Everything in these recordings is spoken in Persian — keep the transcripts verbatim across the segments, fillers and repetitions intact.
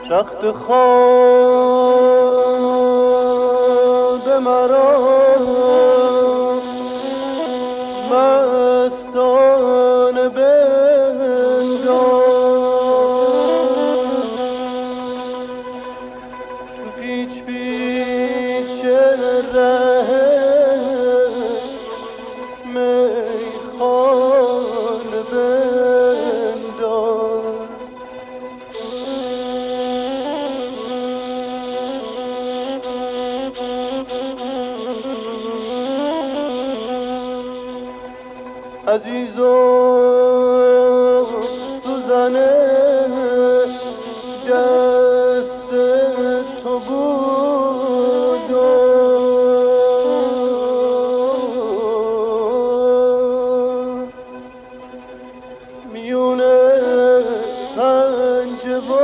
رخت خواب مرا مستانه بنداز، پیچ پیچ ره میخانه بنداز. عزیز و سوزنه دست تو بود و میون پنجه و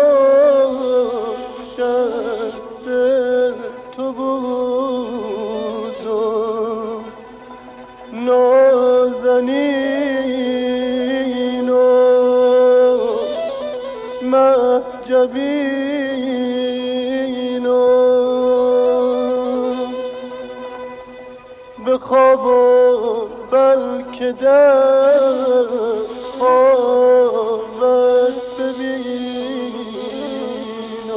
شست تو بود و نازنین و مهجبین و به خواب و بلکه در خوابت ببین و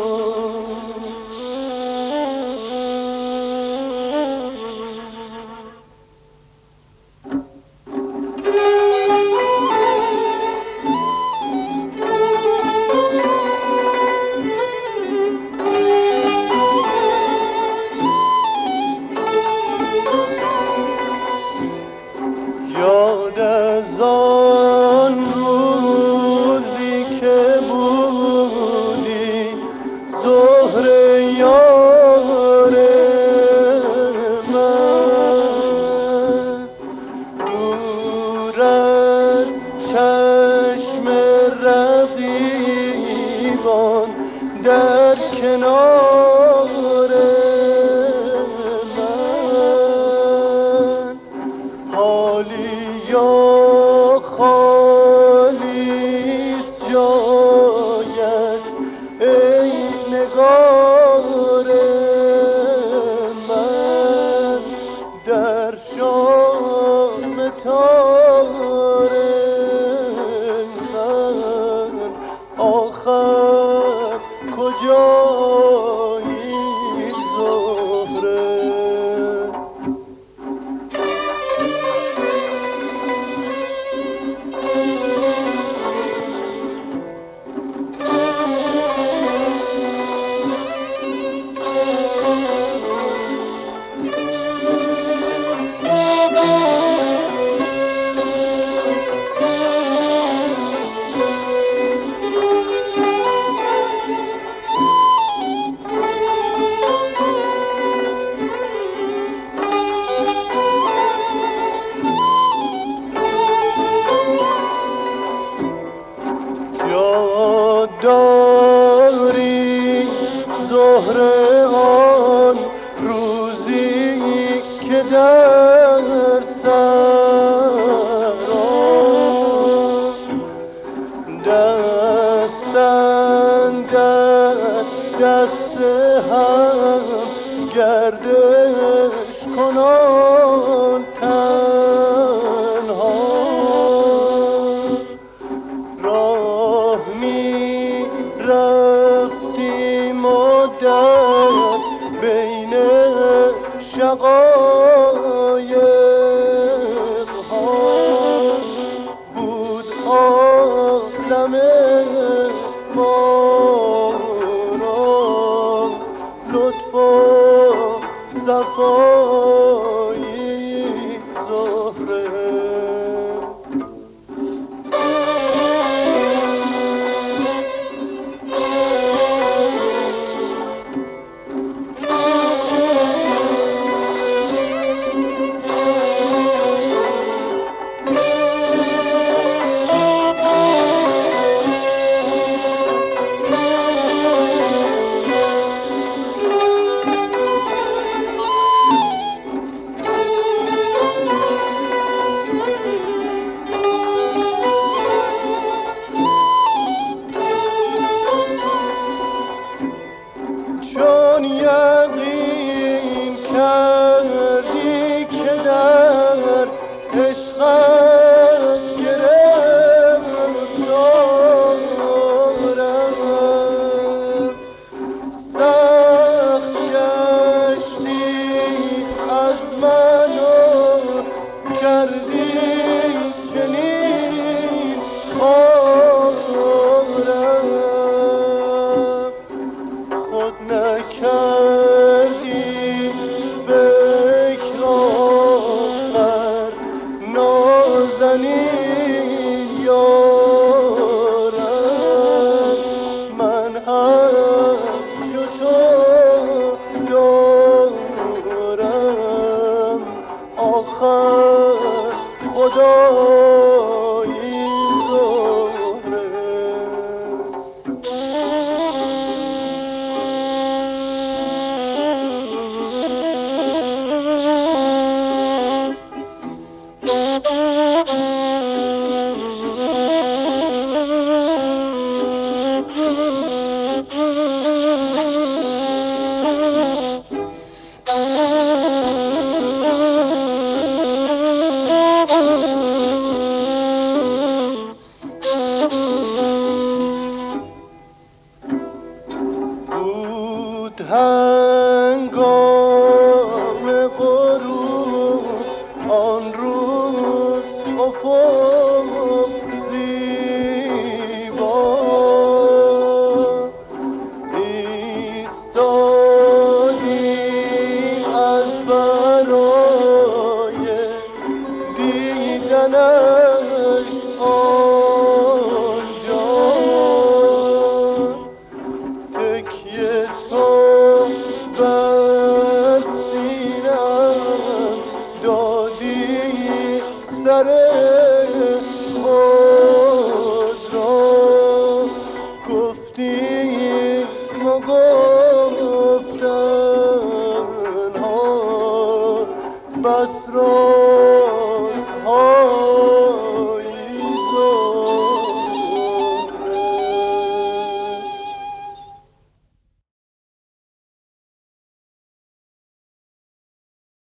یاد از آن روزی که بودی زهر یار من، دور از چشم رقیبان در کنار من، حالی یا خالیست جایت ای نگار من، در شام تار من آخر کجایی زهره؟ یاد داری زهره آن روزی که در سران دستن در دست هم گردش کنان تنها راه می رفتیم و در بین شقایق ها بود عالم ما را لطف و صفایی زهره. چون یقین کردی که در عشقت گرفتارم، سخت گشتی از من و کردی چنین خارم، خود نکردی فکر آخر نازنین یارم، من هم چو تو دارم آخر خدایی زهره. بود هنگام غروب آن روز افق زیبا، ایستادیم از برای دیدنش آنجا، تکیه تو بر سینم دادی سر خود